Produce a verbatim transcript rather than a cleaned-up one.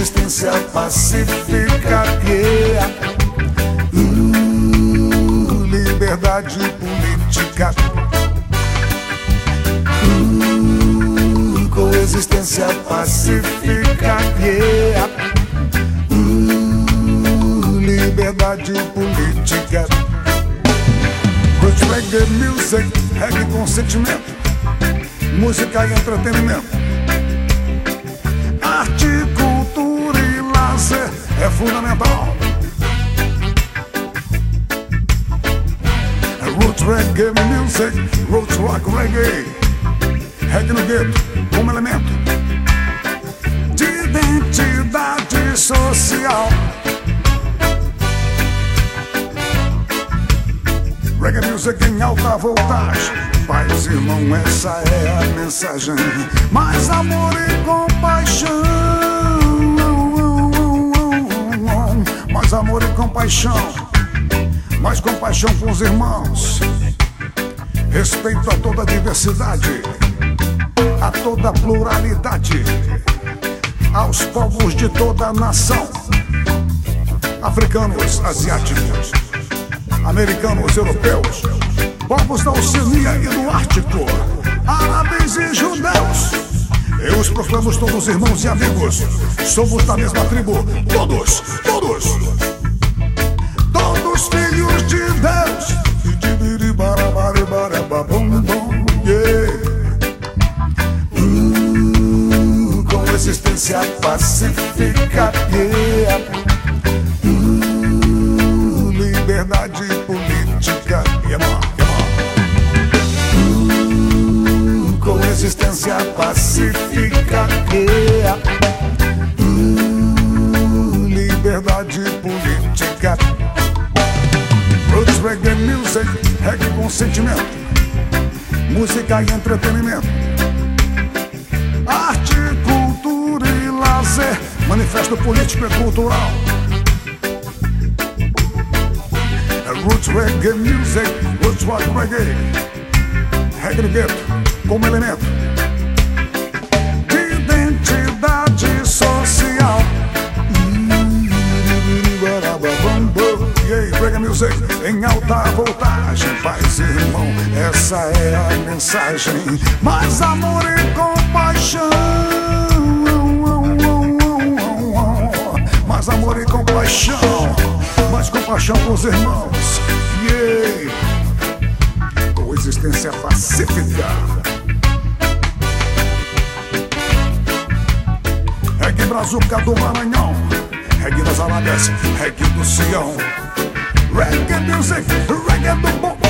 Coexistência pacífica, yeah. uh, Liberdade política, uh, coexistência pacífica, yeah. uh, Liberdade política. Roots reggae music, reggae com sentimento, música e entretenimento, arte, cultura e lazer é fundamental. Roots reggae music, roots rock reggae, reggae no gueto como elemento de identidade social. Reggae music em alta voltagem, paz, irmão, essa é a mensagem. Mais amor e compaixão, mais amor e compaixão, mais compaixão com os irmãos. Respeito a toda a diversidade, a toda a pluralidade, aos povos de toda a nação, africanos, asiáticos, americanos, europeus, povos da Oceania e do Ártico, árabes e judeus. Eu os proclamo todos irmãos e amigos, somos da mesma tribo, todos, todos, todos filhos de Deus. uh, Coexistência pacífica, yeah. uh, Liberdade política, yeah. uh, Coexistência pacífica, yeah. uh, Liberdade política. Roots reggae music, reggae com sentimento, música e entretenimento, arte, cultura e lazer, manifesto político e cultural. Roots reggae music, roots rock reggae, reggae no gueto como elemento de identidade social. Reggae music em alta voltagem, paz, irmão, essa é a mensagem. Mais amor e compaixão, mais amor e compaixão, mais compaixão com os irmãos, yeah. Coexistência pacífica. Reggae brazuca do Maranhão, reggae das Arábias, reggae do Sião. Reggae music, reggae do bom.